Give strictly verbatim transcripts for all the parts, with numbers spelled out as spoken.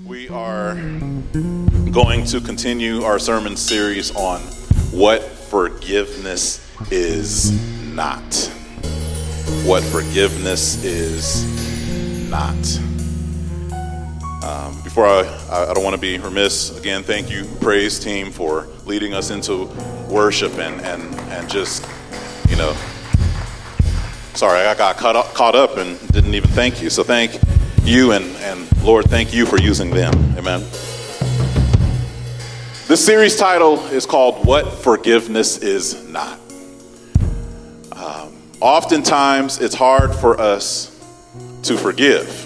We are going to continue our sermon series on what forgiveness is not. What forgiveness is not. Um, before I, I don't want to be remiss, again, thank you, praise team, for leading us into worship and, and, and just, you know, sorry, I got caught up, caught up and didn't even thank you. So thank you, and, and Lord, thank you for using them. Amen. This series title is called What Forgiveness Is Not. Um, oftentimes, it's hard for us to forgive.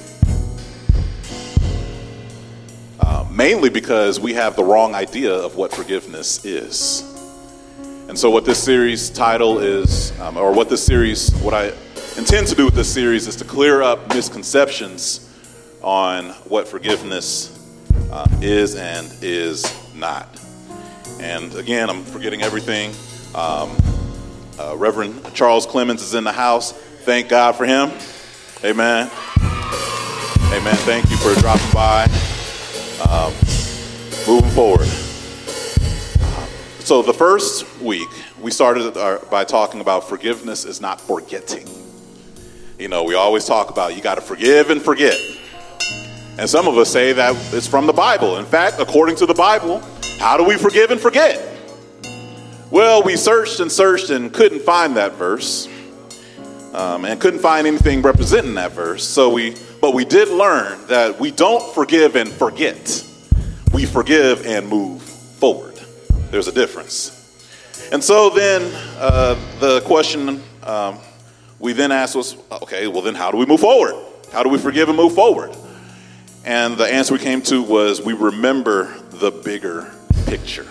Uh, mainly because we have the wrong idea of what forgiveness is. And so what this series title is, um, or what this series, what I intend to do with this series is to clear up misconceptions on what forgiveness uh, is and is not. And again, I'm forgetting everything. Um, uh, Reverend Charles Clemens is in the house. Thank God for him. Amen. Amen. Thank you for dropping by. Um, moving forward. So the first week, we started our, by talking about forgiveness is not forgetting. You know, we always talk about you got to forgive and forget. And some of us say that it's from the Bible. In fact, according to the Bible, how do we forgive and forget? Well, we searched and searched and couldn't find that verse, um, and couldn't find anything representing that verse. So we, but we did learn that we don't forgive and forget. We forgive and move forward. There's a difference. And so then uh, the question um, we then asked was, okay, well then how do we move forward? How do we forgive and move forward? And the answer we came to was we remember the bigger picture.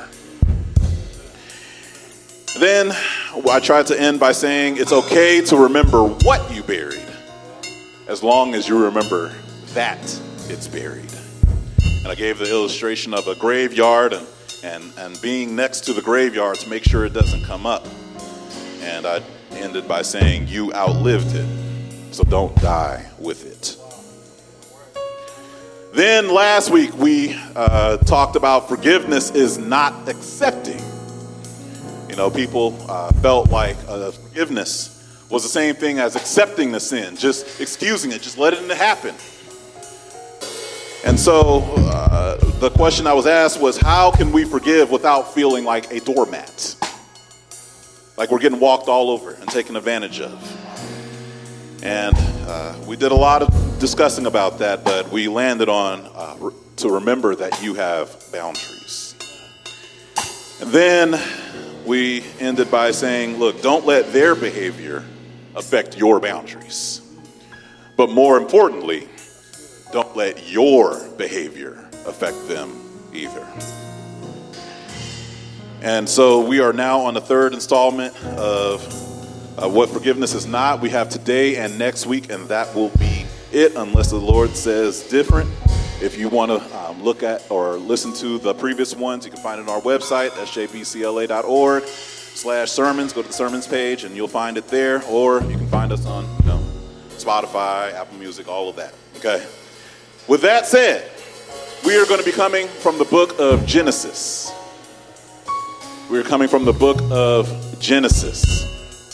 Then I tried to end by saying it's okay to remember what you buried, as long as you remember that it's buried. And I gave the illustration of a graveyard and, and, and being next to the graveyard to make sure it doesn't come up. And I ended by saying you outlived it, so don't die with it. Then last week we uh, talked about forgiveness is not accepting. You know, people uh, felt like uh, forgiveness was the same thing as accepting the sin, just excusing it, just letting it happen. And so uh, the question I was asked was, how can we forgive without feeling like a doormat? Like we're getting walked all over and taken advantage of. And uh, we did a lot of discussing about that, but we landed on uh, re- to remember that you have boundaries. And then we ended by saying, look, don't let their behavior affect your boundaries. But more importantly, don't let your behavior affect them either. And so we are now on the third installment of uh, What Forgiveness Is Not. We have today and next week, and that will be it unless the Lord says different. If you want to um, look at or listen to the previous ones, you can find it on our website, s j p c l a dot org slash sermons. Go to the sermons page and you'll find it there. Or you can find us on, you know, Spotify, Apple Music, all of that. Okay. With that said, we are going to be coming from the book of Genesis. We are coming from the book of Genesis.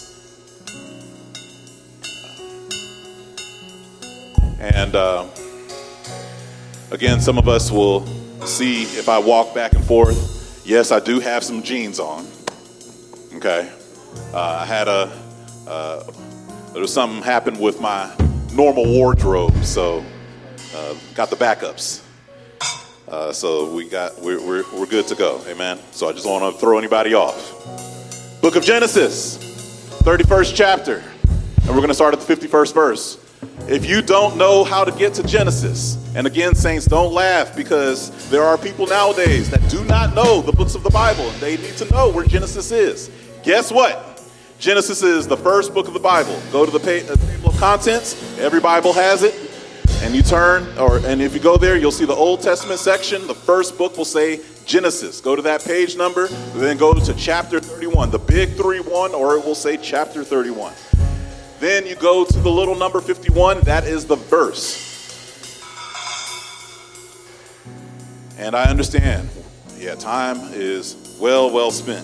And uh, again, some of us will see if I walk back and forth. Yes, I do have some jeans on. Okay. Uh, I had a, uh, there was something happened with my normal wardrobe, so uh, got the backups. Uh, so we got, we're, we're, we're good to go. Amen. So I just don't want to throw anybody off. Book of Genesis, thirty-first chapter. And we're going to start at the fifty-first verse. If you don't know how to get to Genesis, and again, saints, don't laugh, because there are people nowadays that do not know the books of the Bible, and they need to know where Genesis is. Guess what? Genesis is the first book of the Bible. Go to the page, uh, table of contents. Every Bible has it. And you turn, or and if you go there, you'll see the Old Testament section. The first book will say Genesis. Go to that page number, then go to chapter thirty-one, the big three one, or it will say chapter thirty-one. Then you go to the little number fifty-one. That is the verse. And I understand, yeah, time is well, well spent.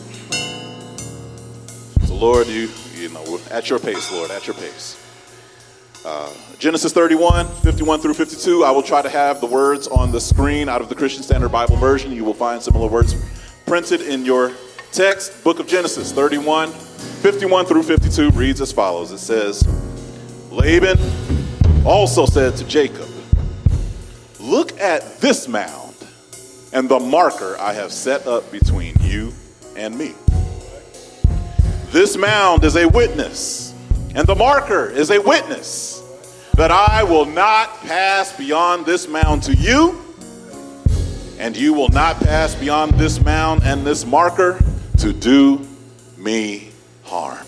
So Lord, you, you know, at your pace, Lord, at your pace. Uh, Genesis thirty-one, fifty-one through fifty-two, I will try to have the words on the screen out of the Christian Standard Bible Version. You will find similar words printed in your text. Book of Genesis thirty-one, fifty-one through fifty-two reads as follows. It says, Laban also said to Jacob, look at this mound and the marker I have set up between you and me. This mound is a witness, and the marker is a witness that I will not pass beyond this mound to you, and you will not pass beyond this mound and this marker to do me harm.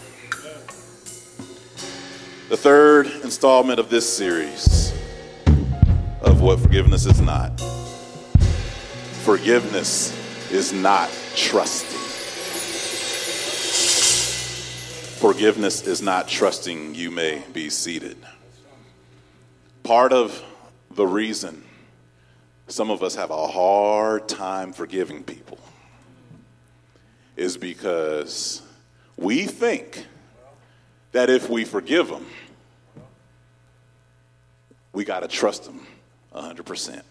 The third installment of this series of What Forgiveness Is Not. Forgiveness is not trusting. Forgiveness is not trusting. You may be seated. Part of the reason some of us have a hard time forgiving people is because we think that if we forgive them, we got to trust them one hundred percent.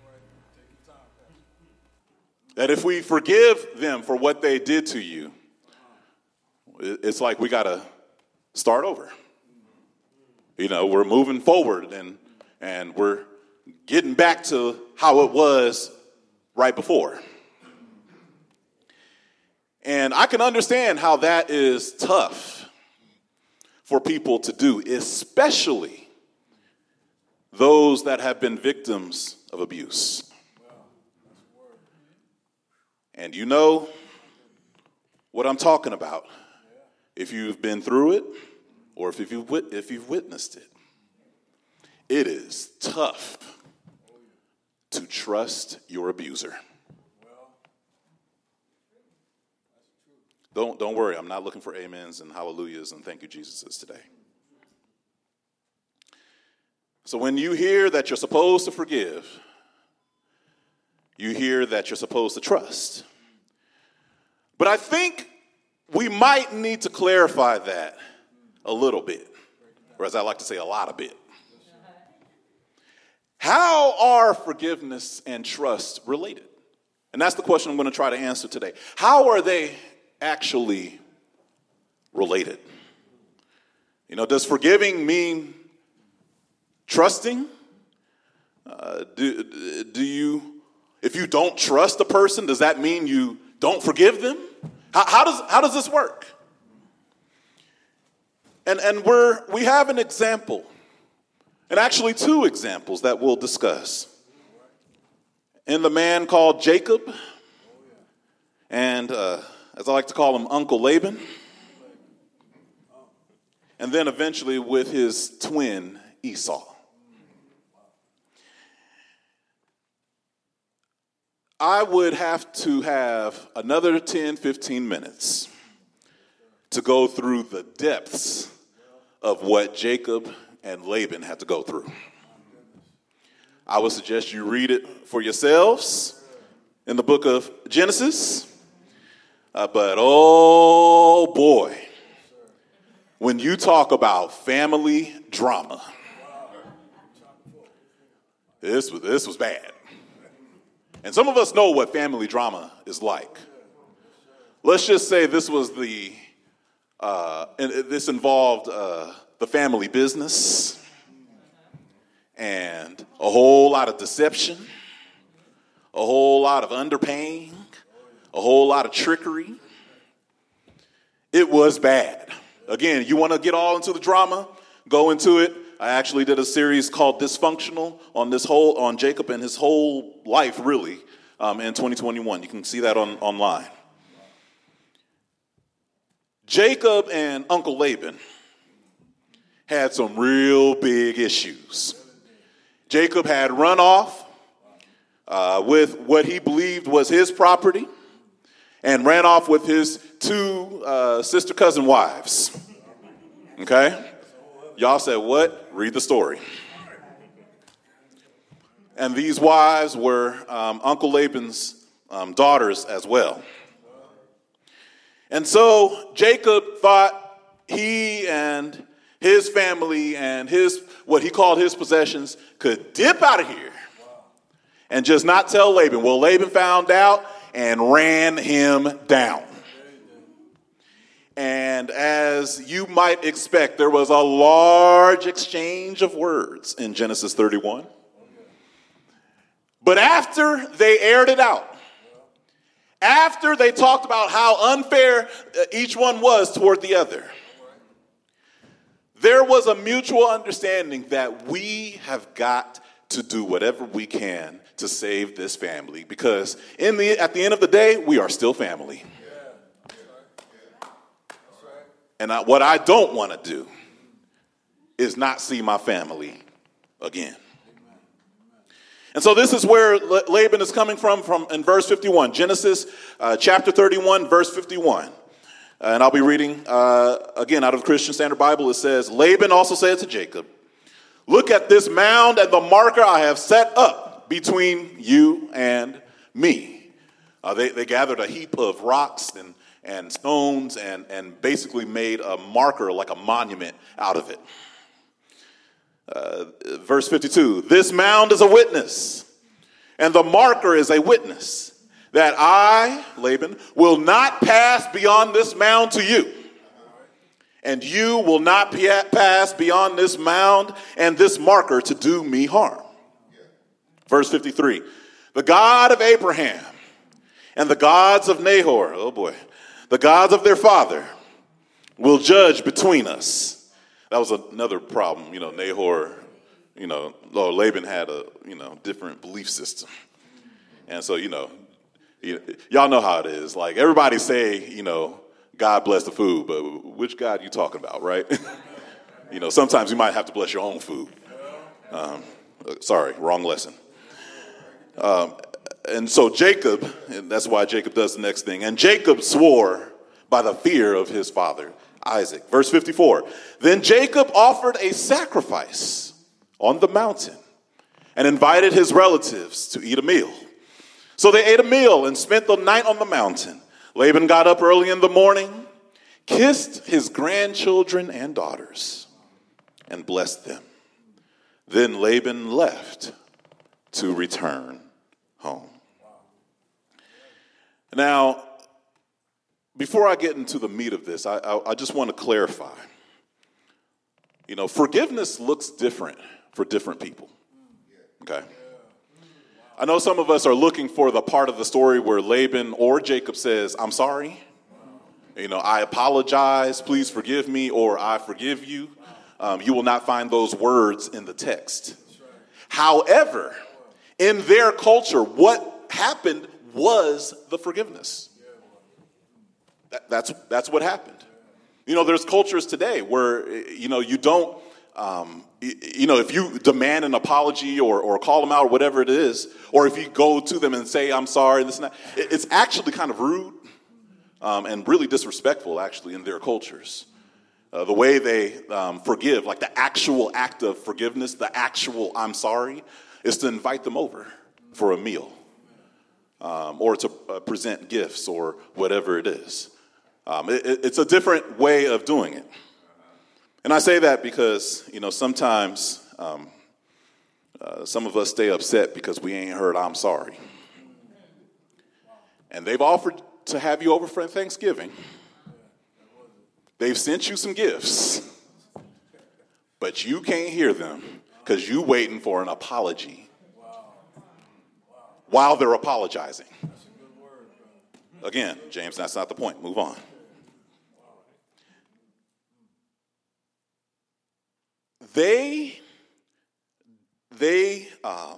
That if we forgive them for what they did to you, it's like we got to start over. You know, we're moving forward and and we're getting back to how it was right before. And I can understand how that is tough for people to do, especially those that have been victims of abuse. And you know what I'm talking about if you've been through it or if you've, if you've witnessed it. It is tough to trust your abuser. Don't, don't worry, I'm not looking for amens and hallelujahs and thank you Jesuses today. So when you hear that you're supposed to forgive, you hear that you're supposed to trust. But I think we might need to clarify that a little bit, or as I like to say, a lot of bit. How are forgiveness and trust related? And that's the question I'm going to try to answer today. How are they actually related? You know, does forgiving mean trusting? Uh, do, do you, if you don't trust a person, does that mean you don't forgive them? How, how does how does this work? And and we're we have an example, and actually two examples that we'll discuss. In the man called Jacob, and uh, as I like to call him, Uncle Laban, and then eventually with his twin Esau. I would have to have another ten, fifteen minutes to go through the depths of what Jacob and Laban had to go through. I would suggest you read it for yourselves in the book of Genesis. Uh, but oh boy, when you talk about family drama, this was, this was bad. And some of us know what family drama is like. Let's just say this was the, uh, and this involved uh, the family business and a whole lot of deception, a whole lot of underpaying, a whole lot of trickery. It was bad. Again, you want to get all into the drama, go into it. I actually did a series called Dysfunctional on this whole, on Jacob and his whole life, really, um, in twenty twenty-one. You can see that on online. Jacob and Uncle Laban had some real big issues. Jacob had run off uh, with what he believed was his property and ran off with his two uh, sister cousin wives. Okay? Y'all said what? Read the story. And these wives were um, Uncle Laban's um, daughters as well. And so Jacob thought he and his family and his what he called his possessions could dip out of here and just not tell Laban. Well, Laban found out and ran him down. And as you might expect, there was a large exchange of words in Genesis thirty-one. But after they aired it out, after they talked about how unfair each one was toward the other, there was a mutual understanding that we have got to do whatever we can to save this family, because in the at the end of the day, we are still family. And I, what I don't want to do is not see my family again. And so this is where Laban is coming from, from in verse fifty-one, Genesis uh, chapter thirty-one, verse fifty-one. Uh, and I'll be reading uh, again out of the Christian Standard Bible. It says, Laban also said to Jacob, look at this mound and the marker I have set up between you and me. Uh, they, they gathered a heap of rocks and, and stones and, and basically made a marker, like a monument, out of it. Uh, verse fifty-two, this mound is a witness, and the marker is a witness, that I, Laban, will not pass beyond this mound to you, and you will not pass beyond this mound and this marker to do me harm. Verse fifty-three, the God of Abraham and the gods of Nahor, oh boy, the gods of their father will judge between us. That was another problem, you know, Nahor, you know, Lord Laban had a, you know, different belief system. And so, you know, you, y'all know how it is. Like, everybody say, you know, God bless the food, but which God you talking about, right? You know, sometimes you might have to bless your own food. Um, sorry, wrong lesson. Um, and so Jacob, and that's why Jacob does the next thing, and Jacob swore by the fear of his father Isaac. Verse fifty-four, then Jacob offered a sacrifice on the mountain and invited his relatives to eat a meal. So they ate a meal and spent the night on the mountain. Laban got up early in the morning, kissed his grandchildren and daughters, and blessed them. Then Laban left to return home. Now, before I get into the meat of this, I, I, I just want to clarify. You know, forgiveness looks different for different people. Okay? I know some of us are looking for the part of the story where Laban or Jacob says, I'm sorry. You know, I apologize, please forgive me, or I forgive you. Um, you will not find those words in the text. However, in their culture, what happened was the forgiveness. That, that's that's what happened. You know, there's cultures today where, you know, you don't, um, you, you know, if you demand an apology or, or call them out or whatever it is, or if you go to them and say, I'm sorry, this and that, it, it's actually kind of rude um, and really disrespectful, actually, in their cultures. Uh, the way they um, forgive, like the actual act of forgiveness, the actual I'm sorry, is to invite them over for a meal um, or to uh, present gifts or whatever it is. Um, it, it's a different way of doing it. And I say that because, you know, sometimes um, uh, some of us stay upset because we ain't heard I'm sorry. And they've offered to have you over for Thanksgiving. They've sent you some gifts, but you can't hear them because you waiting for an apology while they're apologizing. Again, James, that's not the point. Move on. They, they um,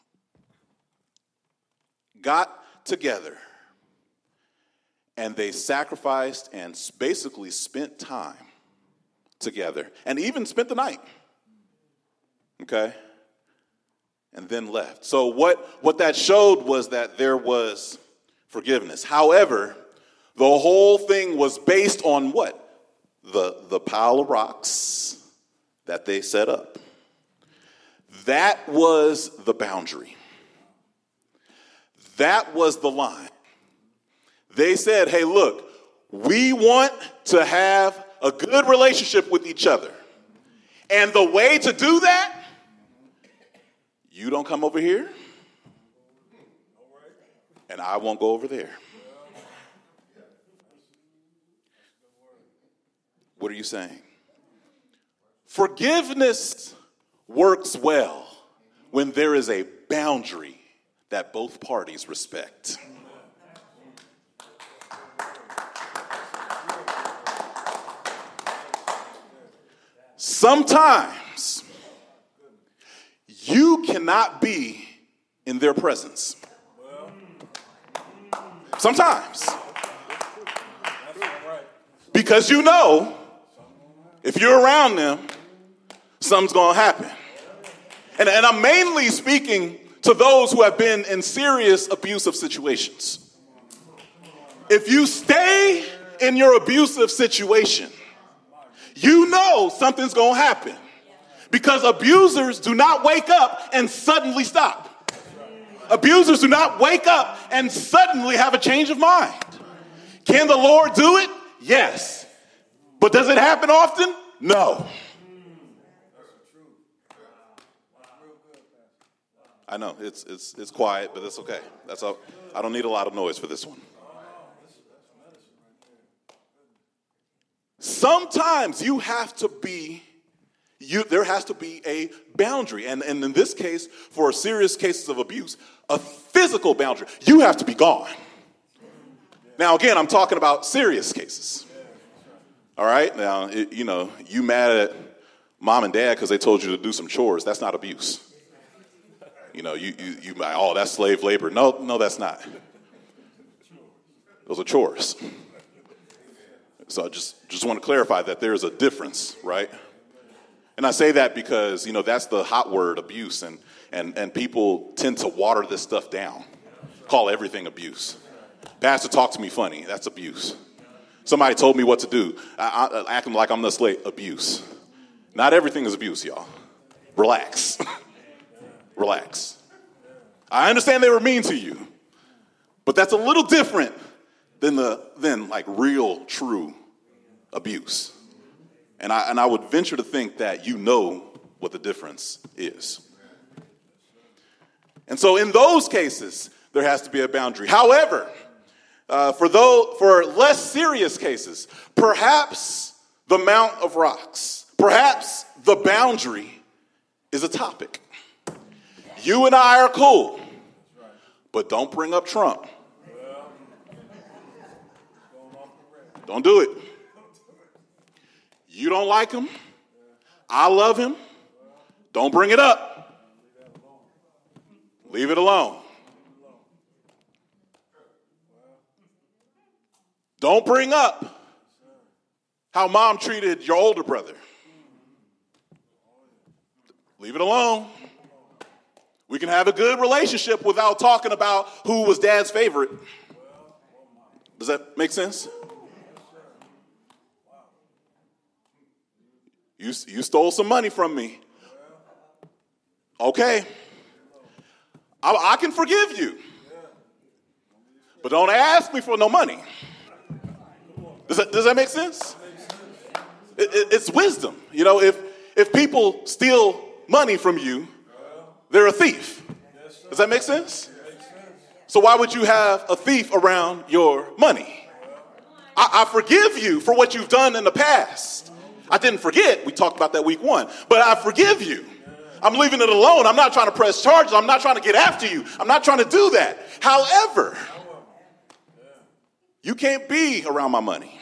got together and they sacrificed and basically spent time together and even spent the night. Okay? And then left. So what, what that showed was that there was forgiveness. However, the whole thing was based on what? The, the pile of rocks that they set up. That was the boundary. That was the line. They said, hey, look, we want to have a good relationship with each other. And the way to do that, you don't come over here, and I won't go over there. What are you saying? Forgiveness works well when there is a boundary that both parties respect. Sometimes you cannot be in their presence. Sometimes. Because you know, if you're around them, something's going to happen. And, and I'm mainly speaking to those who have been in serious abusive situations. If you stay in your abusive situation, you know something's going to happen. Because abusers do not wake up and suddenly stop. Abusers do not wake up and suddenly have a change of mind. Can the Lord do it? Yes. But does it happen often? No. I know it's it's it's quiet, but it's okay. That's all. I don't need a lot of noise for this one. Sometimes you have to be, you there has to be a boundary. And, and in this case, for serious cases of abuse, a physical boundary. You have to be gone. Now, again, I'm talking about serious cases. All right? Now, it, you know, you mad at mom and dad because they told you to do some chores. That's not abuse. You know, you, you, you might, oh, that's slave labor. No, no, that's not. Those are chores. So I just, just want to clarify that there's a difference, right? And I say that because, you know, that's the hot word, abuse, and, and, and people tend to water this stuff down, call everything abuse. Pastor talked to me funny, that's abuse. Somebody told me what to do, I, I, acting like I'm the slave, abuse. Not everything is abuse, y'all. Relax. Relax. I understand they were mean to you, but that's a little different than the than like real, true abuse. And I and I would venture to think that you know what the difference is. And so in those cases, there has to be a boundary. However, uh, for those for less serious cases, perhaps the Mount of Rocks, perhaps the boundary is a topic. You and I are cool, but don't bring up Trump. Don't do it. You don't like him. I love him. Don't bring it up. Leave it alone. Don't bring up how mom treated your older brother. Leave it alone. We can have a good relationship without talking about who was dad's favorite. Does that make sense? You, you stole some money from me. Okay. I, I can forgive you. But don't ask me for no money. Does that, does that make sense? It, it, it's wisdom. You know, if if people steal money from you, they're a thief. Does that make sense? So why would you have a thief around your money? I, I forgive you for what you've done in the past. I didn't forget. We talked about that week one. But I forgive you. I'm leaving it alone. I'm not trying to press charges. I'm not trying to get after you. I'm not trying to do that. However, you can't be around my money.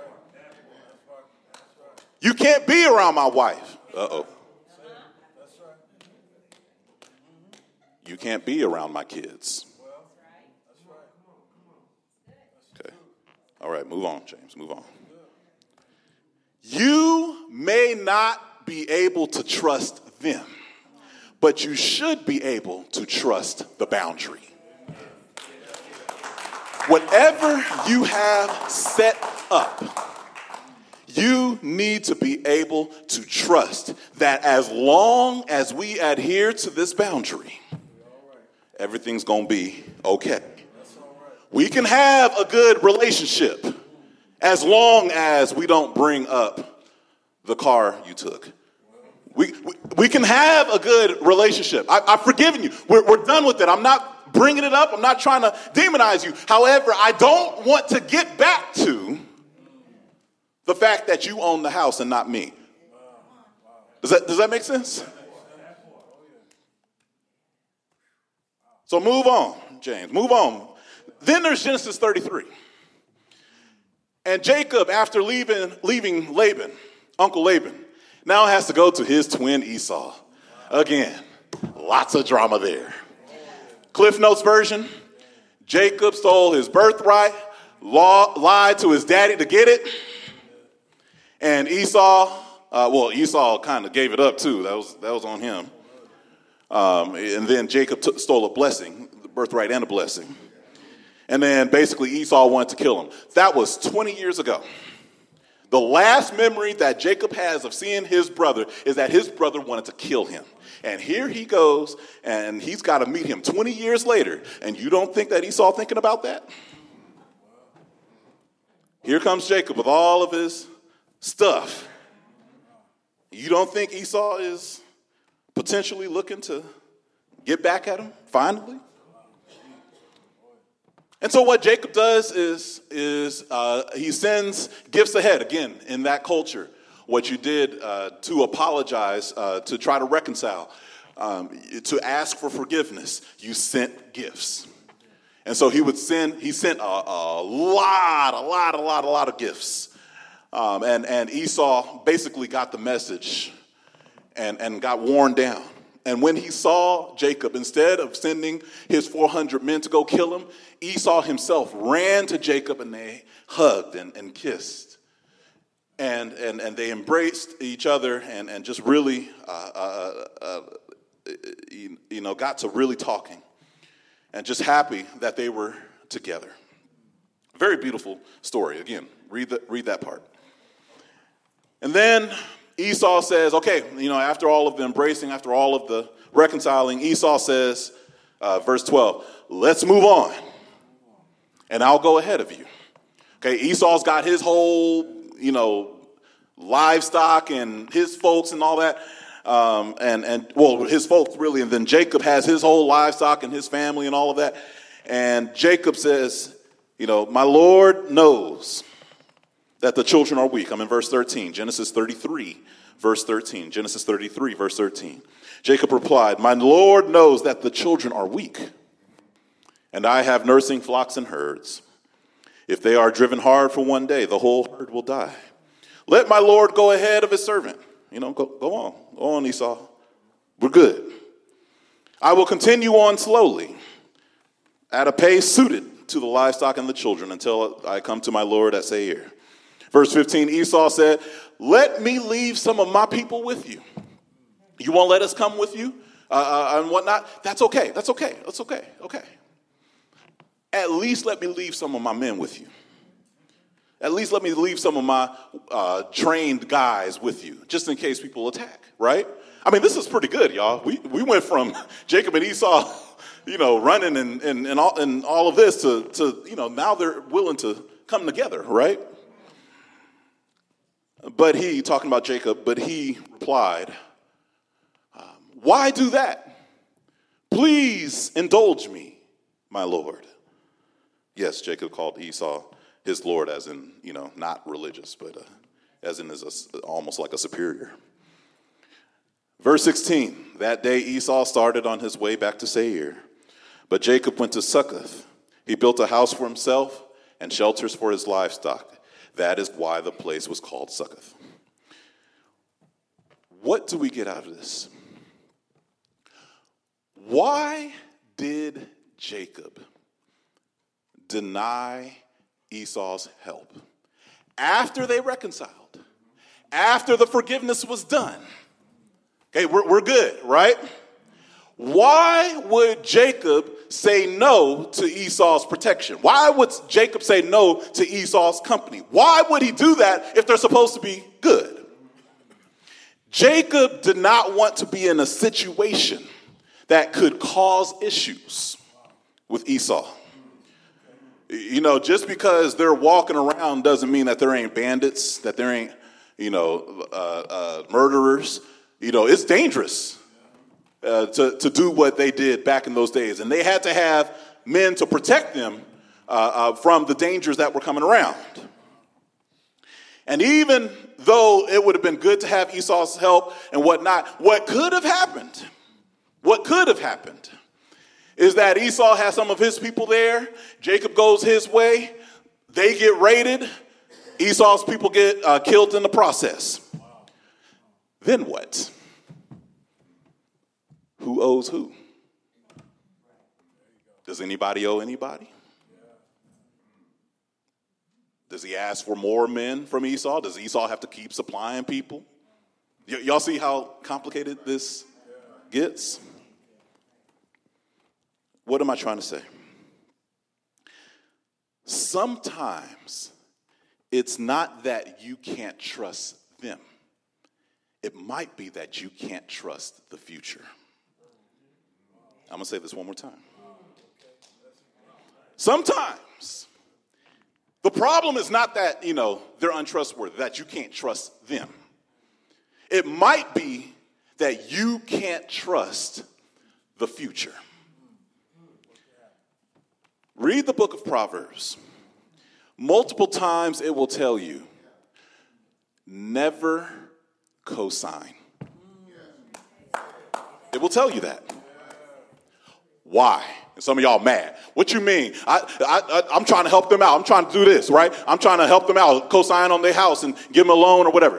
You can't be around my wife. Uh-oh. You can't be around my kids. Okay. All right, move on, James, move on. You may not be able to trust them, but you should be able to trust the boundary. Whatever you have set up, You need to be able to trust that as long as we adhere to this boundary, everything's going to be okay. We can have a good relationship as long as we don't bring up the car you took. We we, we can have a good relationship. I, I've forgiven you. We're, we're done with it. I'm not bringing it up. I'm not trying to demonize you. However, I don't want to get back to the fact that you own the house and not me. Does that, does that make sense? So move on, James. Move on. Then there's Genesis thirty-three. And Jacob, after leaving, leaving Laban, Uncle Laban, now has to go to his twin Esau. Again, lots of drama there. Cliff Notes version, Jacob stole his birthright, law, lied to his daddy to get it. And Esau, uh, well, Esau kind of gave it up too. That was that was on him. Um, and then Jacob t- stole a blessing, the birthright and a blessing. And then basically Esau wanted to kill him. That was twenty years ago. The last memory that Jacob has of seeing his brother is that his brother wanted to kill him. And here he goes, and he's got to meet him twenty years later. And you don't think that Esau thinking about that? Here comes Jacob with all of his stuff. You don't think Esau is potentially looking to get back at him finally? And so what Jacob does is, is uh, he sends gifts ahead. Again, in that culture, what you did uh, to apologize, uh, to try to reconcile, um, to ask for forgiveness, you sent gifts. And so he would send, he sent a, a lot, a lot, a lot, a lot of gifts. Um, and, and Esau basically got the message and, and got worn down. And when he saw Jacob, instead of sending his four hundred men to go kill him, Esau himself ran to Jacob and they hugged and, and kissed. And, and and they embraced each other and, and just really, uh, uh, uh, you, you know, got to really talking. And just happy that they were together. Very beautiful story. Again, read the, read that part. And then Esau says, okay, you know, after all of the embracing, after all of the reconciling, Esau says, uh, verse twelve, let's move on, and I'll go ahead of you. Okay, Esau's got his whole, you know, livestock and his folks and all that, um, and, and, well, his folks really, and then Jacob has his whole livestock and his family and all of that, and Jacob says, you know, my Lord knows that the children are weak. I'm in verse thirteen, Genesis thirty-three, verse thirteen. Genesis thirty-three, verse thirteen. Jacob replied, my Lord knows that the children are weak, and I have nursing flocks and herds. If they are driven hard for one day, the whole herd will die. Let my Lord go ahead of his servant. You know, go, go on. Go on, Esau. We're good. I will continue on slowly at a pace suited to the livestock and the children until I come to my Lord at Seir. Verse fifteen, Esau said, let me leave some of my people with you. You won't let us come with you uh, uh, and whatnot? That's okay. That's okay. That's okay. Okay. At least let me leave some of my men with you. At least let me leave some of my uh, trained guys with you, just in case people attack, right? I mean, this is pretty good, y'all. We we went from Jacob and Esau, you know, running and, and, and, all, and all of this to, to, you know, now they're willing to come together, right? But he, talking about Jacob, but he replied, um, why do that? Please indulge me, my Lord. Yes, Jacob called Esau his Lord, as in, you know, not religious, but uh, as in is a, almost like a superior. Verse sixteen, that day Esau started on his way back to Seir, but Jacob went to Succoth. He built a house for himself and shelters for his livestock. That is why the place was called Succoth. What do we get out of this? Why did Jacob deny Esau's help after they reconciled, after the forgiveness was done? Okay, we're, we're good, right? Why would Jacob say no to Esau's protection? Why would Jacob say no to Esau's company? Why would he do that if they're supposed to be good? Jacob did not want to be in a situation that could cause issues with Esau. You know, just because they're walking around doesn't mean that there ain't bandits, that there ain't, you know, uh, uh, murderers. You know, it's dangerous uh, to, to do what they did back in those days. And they had to have men to protect them uh, uh, from the dangers that were coming around. And even though it would have been good to have Esau's help and whatnot, what could have happened, what could have happened is that Esau has some of his people there. Jacob goes his way. They get raided. Esau's people get uh, killed in the process. Then what? Who owes who? Does anybody owe anybody? Does he ask for more men from Esau? Does Esau have to keep supplying people? Y- y'all see how complicated this gets? What am I trying to say? Sometimes it's not that you can't trust them. It might be that you can't trust the future. I'm going to say this one more time. Sometimes the problem is not that, you know, they're untrustworthy, that you can't trust them. It might be that you can't trust the future. Read the book of Proverbs. Multiple times it will tell you, never co-sign. It will tell you that. Why? And some of y'all mad. What you mean? I, I, I, I'm trying to help them out. I'm trying to do this, right? I'm trying to help them out, co-sign on their house and give them a loan or whatever.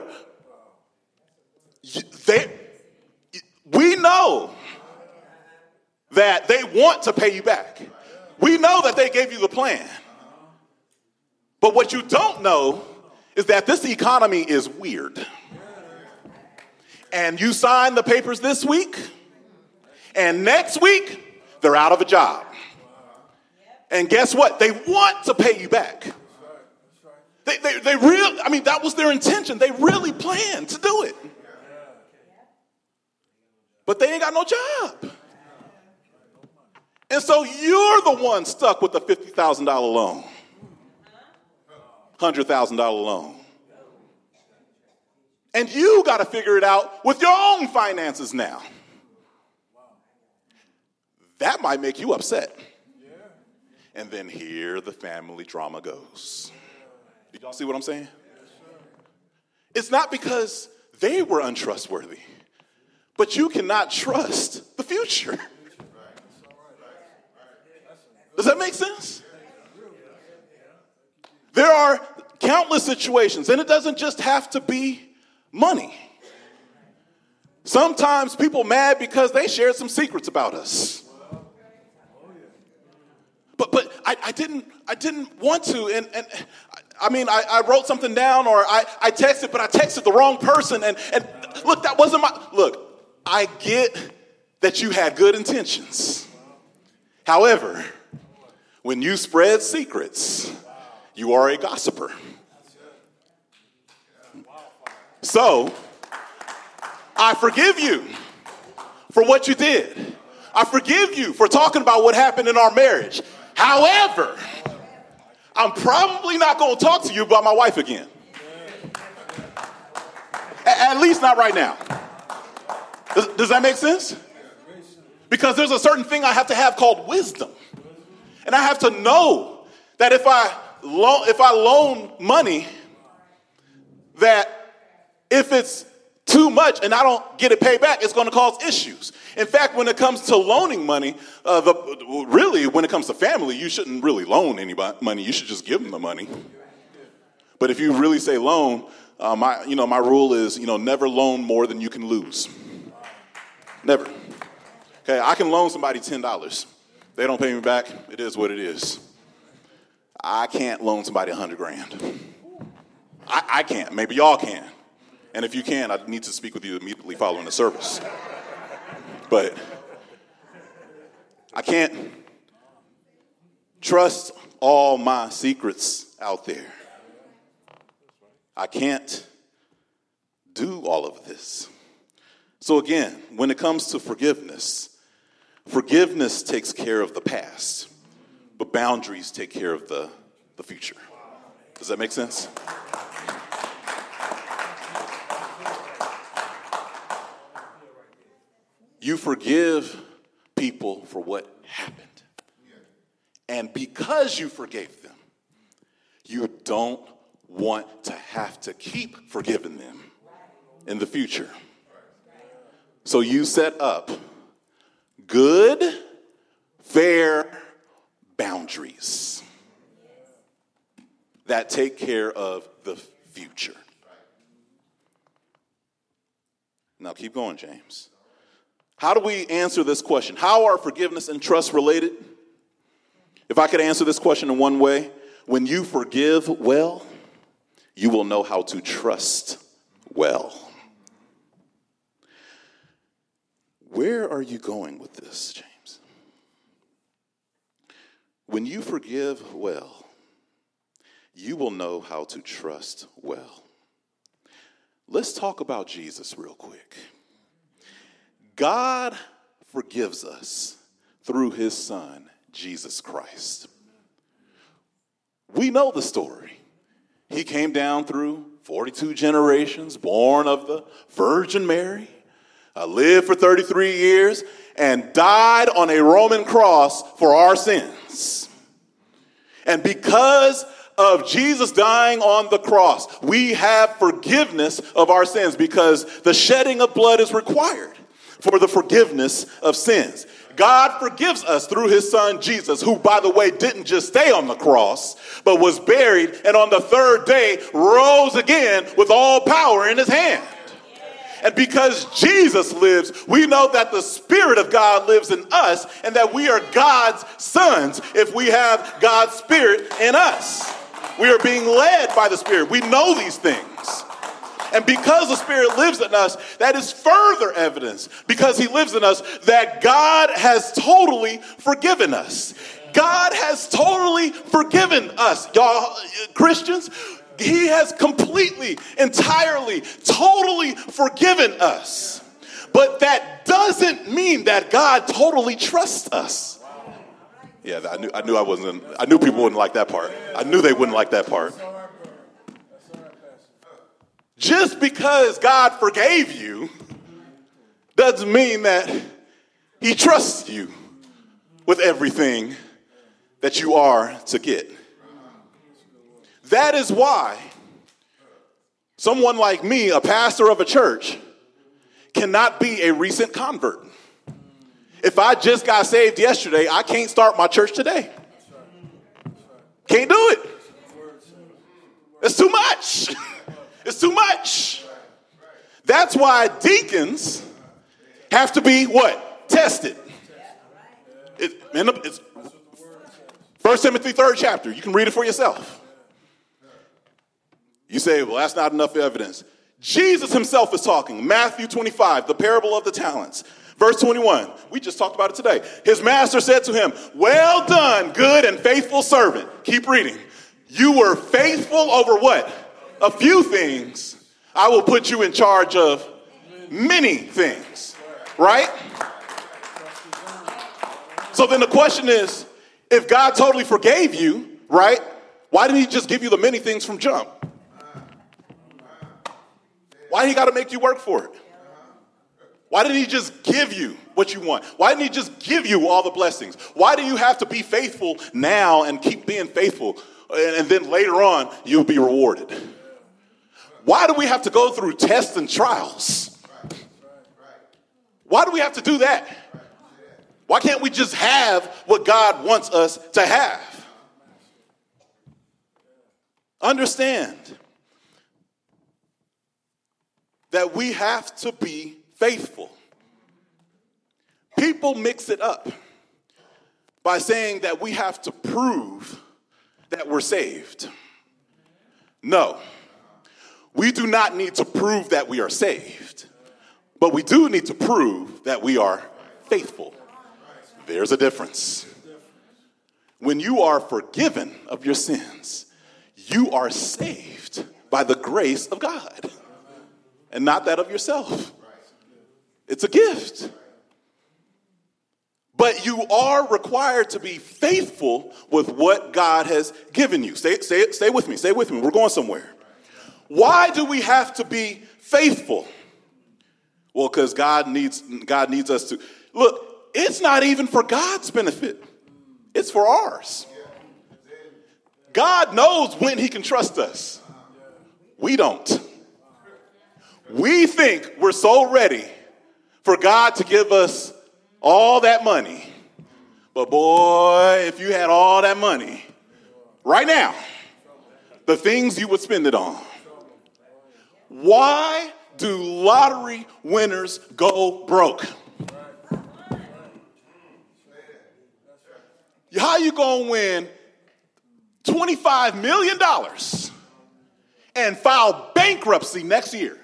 They, we know that they want to pay you back. We know that they gave you the plan. But what you don't know is that this economy is weird. And you sign the papers this week, and next week, they're out of a job. And guess what? They want to pay you back. They, they, they really, I mean, that was their intention. They really planned to do it. But they ain't got no job. And so you're the one stuck with a fifty thousand dollars loan, one hundred thousand dollars loan. And you got to figure it out with your own finances now. That might make you upset. And then here the family drama goes. Did y'all see what I'm saying? It's not because they were untrustworthy, but you cannot trust the future. Does that make sense? There are countless situations, and it doesn't just have to be money. Sometimes people mad because they shared some secrets about us. But but I, I didn't I didn't want to, and, and I mean I, I wrote something down or I, I texted, but I texted the wrong person, and, and look, that wasn't my look, I get that you had good intentions. However, when you spread secrets, you are a gossiper. So, I forgive you for what you did. I forgive you for talking about what happened in our marriage. However, I'm probably not going to talk to you about my wife again. At least not right now. Does, does that make sense? Because there's a certain thing I have to have called wisdom. And I have to know that if I loan, if I loan money, that if it's too much and I don't get it paid back, it's going to cause issues. In fact, when it comes to loaning money, uh, the, really, when it comes to family, you shouldn't really loan anybody money. You should just give them the money. But if you really say loan, uh, my you know my rule is you know never loan more than you can lose. Never. Okay, I can loan somebody ten dollars. They don't pay me back. It is what it is. I can't loan somebody a hundred grand. I, I can't. Maybe y'all can. And if you can, I need to speak with you immediately following the service. But I can't, trust all my secrets out there. I can't do all of this. So again, when it comes to forgiveness, forgiveness takes care of the past, but boundaries take care of the, the future. Does that make sense? You forgive people for what happened. And because you forgave them, you don't want to have to keep forgiving them in the future. So you set up good, fair boundaries that take care of the future. Now keep going, James. How do we answer this question? How are forgiveness and trust related? If I could answer this question in one way, when you forgive well, you will know how to trust well. Where are you going with this, James? When you forgive well, you will know how to trust well. Let's talk about Jesus real quick. God forgives us through his son, Jesus Christ. We know the story. He came down through forty-two generations, born of the Virgin Mary, uh, lived for thirty-three years, and died on a Roman cross for our sins. And because of Jesus dying on the cross, we have forgiveness of our sins because the shedding of blood is required for the forgiveness of sins. God forgives us through his son Jesus, who, by the way, didn't just stay on the cross, but was buried and on the third day rose again with all power in his hand. And because Jesus lives, we know that the Spirit of God lives in us and that we are God's sons if we have God's Spirit in us. We are being led by the Spirit. We know these things. And because the Spirit lives in us, that is further evidence, because he lives in us, that God has totally forgiven us. God has totally forgiven us, y'all Christians. He has completely, entirely, totally forgiven us. But that doesn't mean that God totally trusts us. Yeah, I knew I knew I wasn't I knew people wouldn't like that part. I knew they wouldn't like that part. Just because God forgave you doesn't mean that he trusts you with everything that you are to get. That is why someone like me, a pastor of a church, cannot be a recent convert. If I just got saved yesterday, I can't start my church today. Can't do it. It's too much. It's too much. That's why deacons have to be what? Tested. It, it's First Timothy third chapter. You can read it for yourself. You say, well, that's not enough evidence. Jesus himself is talking. Matthew twenty-five, the parable of the talents. Verse twenty-one, we just talked about it today. His master said to him, well done, good and faithful servant. Keep reading. You were faithful over what? A few things. I will put you in charge of many things. Right? So then the question is, if God totally forgave you, right, why didn't he just give you the many things from jump? Why he got to make you work for it? Why didn't he just give you what you want? Why didn't he just give you all the blessings? Why do you have to be faithful now and keep being faithful, and, and then later on you'll be rewarded? Why do we have to go through tests and trials? Why do we have to do that? Why can't we just have what God wants us to have? Understand that we have to be faithful. People mix it up by saying that we have to prove that we're saved. No, we do not need to prove that we are saved, but we do need to prove that we are faithful. There's a difference. when you are forgiven of your sins, you are saved by the grace of God and not that of yourself. It's a gift. But you are required to be faithful with what God has given you. Stay, stay, stay with me. Stay with me. We're going somewhere. Why do we have to be faithful? Well, because God needs, God needs us to. Look, it's not even for God's benefit. It's for ours. God knows when he can trust us. We don't. We think we're so ready for God to give us all that money. But boy, if you had all that money right now, the things you would spend it on. Why do lottery winners go broke? How you gonna win twenty-five million dollars and file bankruptcy next year?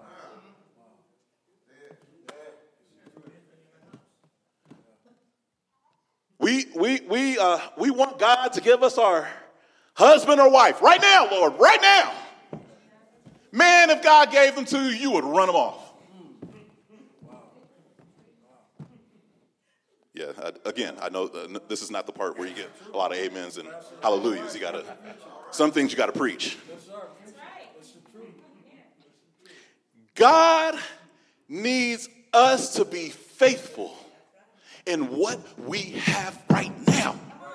We we we uh we want God to give us our husband or wife right now, Lord, right now. Man, if God gave them to you, you would run them off. Yeah, I, again, I know uh, this is not the part where you get a lot of amens and hallelujahs. You gotta, some things you gotta preach. God needs us to be faithful in what we have right now.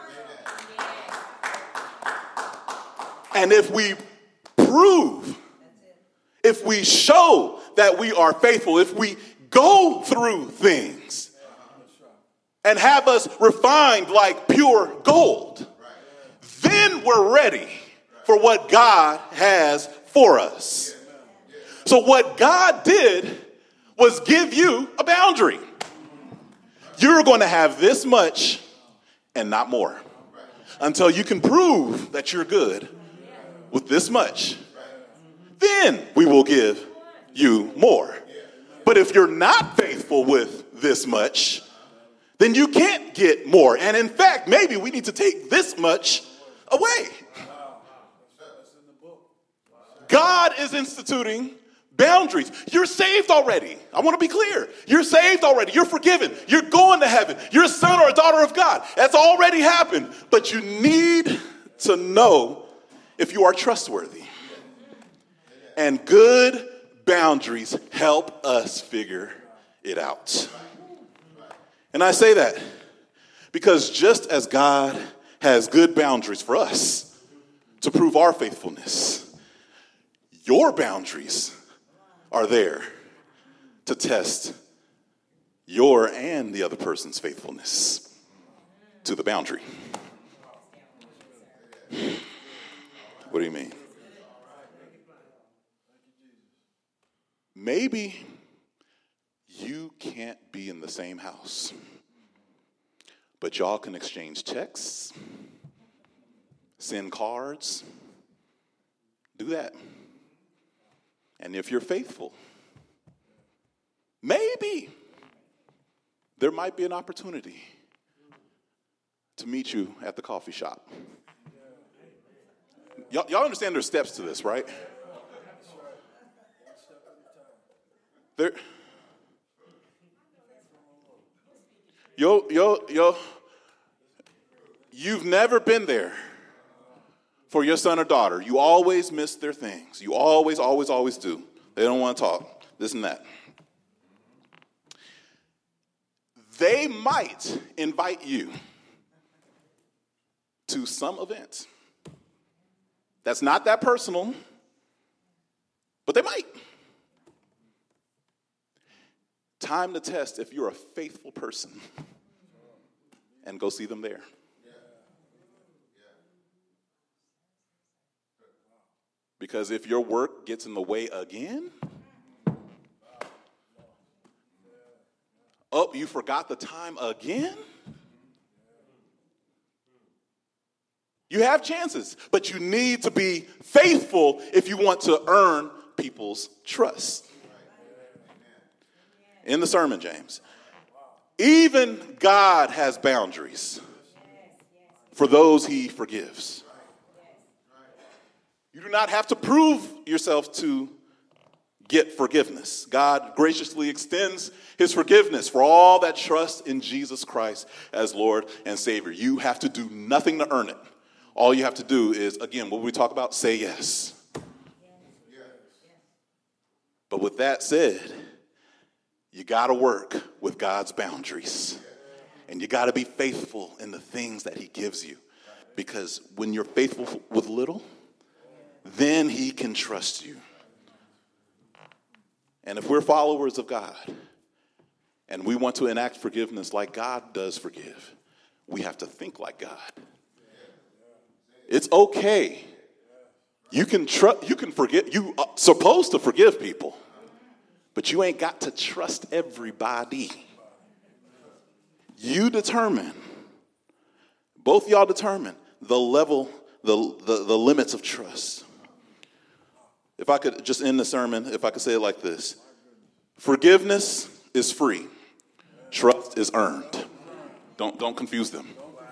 And if we prove, if we show that we are faithful, if we go through things and have us refined like pure gold, then we're ready for what God has for us. So what God did was give you a boundary. You're going to have this much and not more until you can prove that you're good with this much. Then we will give you more. But if you're not faithful with this much, then you can't get more. And in fact, maybe we need to take this much away. God is instituting boundaries. You're saved already. I want to be clear. You're saved already. You're forgiven. You're going to heaven. You're a son or a daughter of God. That's already happened. But you need to know if you are trustworthy. And good boundaries help us figure it out. And I say that because just as God has good boundaries for us to prove our faithfulness, your boundaries are there to test your and the other person's faithfulness to the boundary. What do you mean? Maybe you can't be in the same house, but y'all can exchange texts, send cards, do that. And if you're faithful, maybe there might be an opportunity to meet you at the coffee shop. Y'all, y'all understand there's steps to this, right? There, yo, yo, yo, you've never been there for your son or daughter. You always miss their things. You always, always, always do. They don't want to talk, this and that. They might invite you to some event that's not that personal, but they might. Time to test if you're a faithful person and go see them there. Because if your work gets in the way again, oh, you forgot the time again? You have chances, but you need to be faithful if you want to earn people's trust. In the sermon, James, even God has boundaries for those he forgives. You do not have to prove yourself to get forgiveness. God graciously extends his forgiveness for all that trust in Jesus Christ as Lord and Savior. You have to do nothing to earn it. All you have to do is, again, what we talk about, say yes. But with that said, you got to work with God's boundaries. And you got to be faithful in the things that he gives you. Because when you're faithful with little, then he can trust you. And if we're followers of God and we want to enact forgiveness like God does forgive, we have to think like God. It's okay. You can tr- you can forget. You are supposed to forgive people, but you ain't got to trust everybody. You determine, both y'all determine the level, the, the, the limits of trust. If I could just end the sermon, if I could say it like this. Forgiveness is free. Trust is earned. Don't, don't confuse them.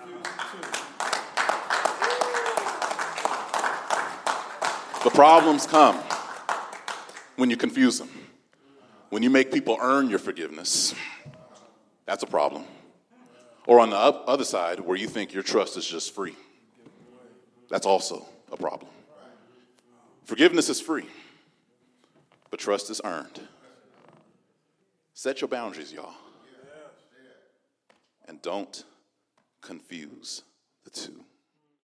The problems come when you confuse them. When you make people earn your forgiveness, that's a problem. Or on the other side, where you think your trust is just free. That's also a problem. Forgiveness is free, but trust is earned. Set your boundaries, y'all. And don't confuse the two.